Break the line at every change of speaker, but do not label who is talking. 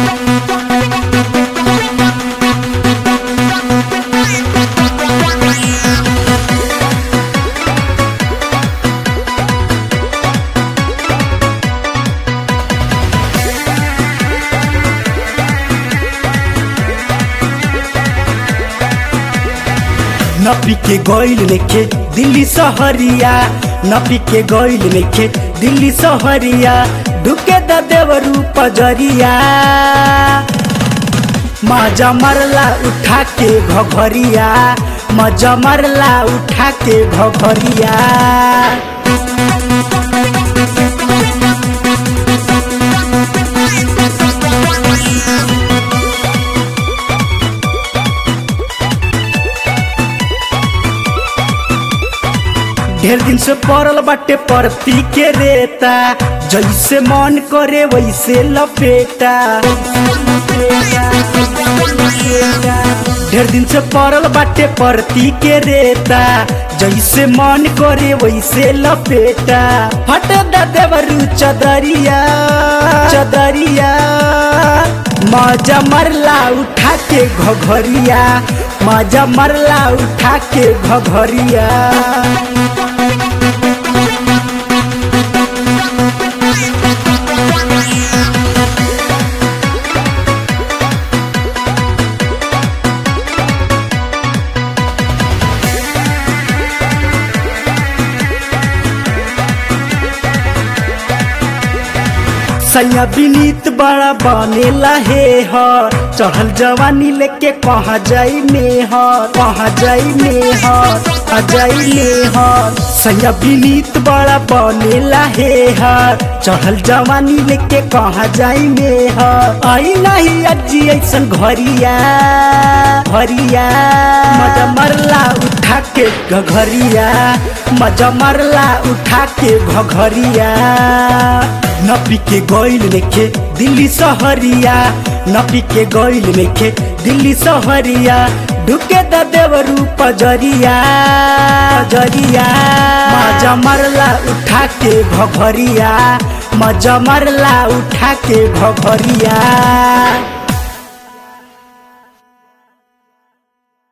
नपी के गइल नेखे दिल्ली सहरिया, नपी के गइल नेखे दिल्ली सहरिया, ढुके द देवरू पजरिया, मजा मरला उठा के घघरिया, मजा मरला उठा के घघरिया। ढेर दिन से पड़ल बाटे परती के रेता, जैसे मन करे वैसे लपेटा। ढेर दिन से पड़ल बाटे परती के रेता, जैसे मन करे वैसे लपेटा। फट द देवरू चदरिया चदरिया, मजा मरला उठा के घघरिया, मजा मरला उठा के घघरिया। सैया विनीत बड़ा बनेला हे हर, चढ़ल जवानी लेके कहाँ जाई में हर, कहाँ जाई में हर, कहाँ जाई में हर। सैया विनीत बड़ा बनेला हे हर, चढ़ल जवानी लेके कहाँ जाई में हर। आई नहीं अजी ऐसन घरिया घरिया, मजा मरला उठा के घघरिया, मजा मरला उठा के घघरिया। नपी के गइल नेखे दिल्ली सहरिया, नपी के गइल नेखे दिल्ली सहरिया, ढुके द देवरू पजरिया पजरिया, मजा मरला उठा के घघरिया, मजा मरला उठा के घघरिया।